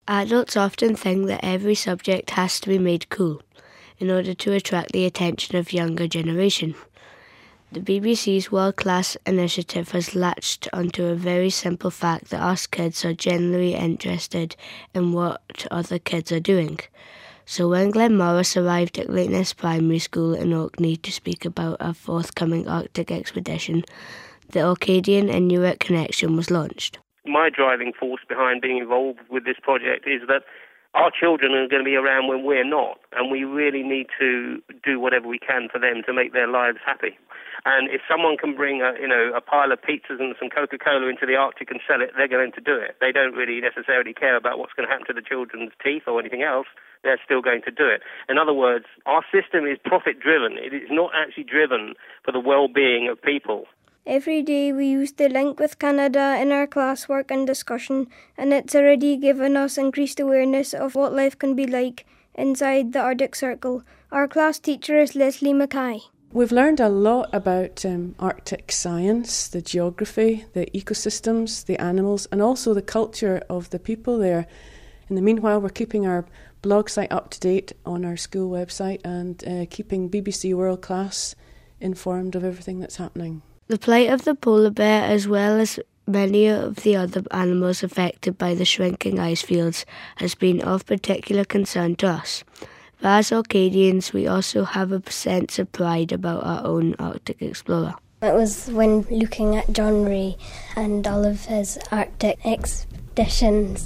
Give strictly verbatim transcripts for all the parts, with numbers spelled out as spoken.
Adults often think that every subject has to be made cool in order to attract the attention of younger generation. The B B C's World Class initiative has latched onto a very simple fact that us kids are generally interested in what other kids are doing. So when Glenn Morris arrived at Lateness Primary School in Orkney to speak about a forthcoming Arctic expedition, the Orcadian Inuit Connection was launched. My driving force behind being involved with this project is that our children are going to be around when we're not, and we really need to do whatever we can for them to make their lives happy. And if someone can bring a, you know, a pile of pizzas and some Coca-Cola into the Arctic and sell it, they're going to do it. They don't really necessarily care about what's going to happen to the children's teeth or anything else. They're still going to do it. In other words, our system is profit-driven. It is not actually driven for the well-being of people. Every day we use the link with Canada in our classwork and discussion, and it's already given us increased awareness of what life can be like inside the Arctic Circle. Our class teacher is Leslie Mackay. We've learned a lot about um, Arctic science, the geography, the ecosystems, the animals, and also the culture of the people there. In the meanwhile, we're keeping our blog site up to date on our school website and uh, keeping B B C World Class informed of everything that's happening. The plight of the polar bear, as well as many of the other animals affected by the shrinking ice fields, has been of particular concern to us. But as Orcadians, we also have a sense of pride about our own Arctic explorer. It was when looking at John Ray and all of his Arctic expeditions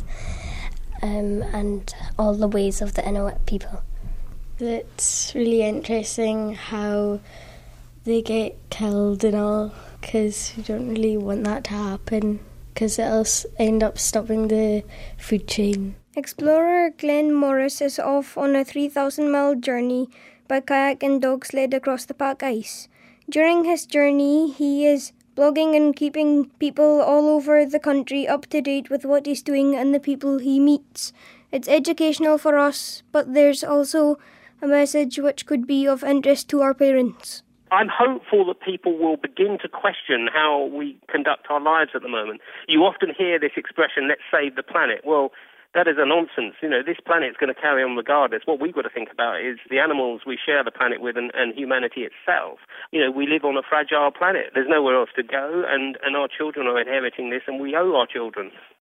um, and all the ways of the Inuit people. It's really interesting how they get killed and all, because we don't really want that to happen, because it'll end up stopping the food chain. Explorer Glenn Morris is off on a three thousand mile journey by kayak and dog sled across the pack ice. During his journey, he is blogging and keeping people all over the country up to date with what he's doing and the people he meets. It's educational for us, but there's also a message which could be of interest to our parents. I'm hopeful that people will begin to question how we conduct our lives at the moment. You often hear this expression, let's save the planet. Well, that is a nonsense. You know, this planet's going to carry on regardless. What we've got to think about is the animals we share the planet with and, and humanity itself. You know, we live on a fragile planet. There's nowhere else to go, and, and our children are inheriting this, and we owe our children.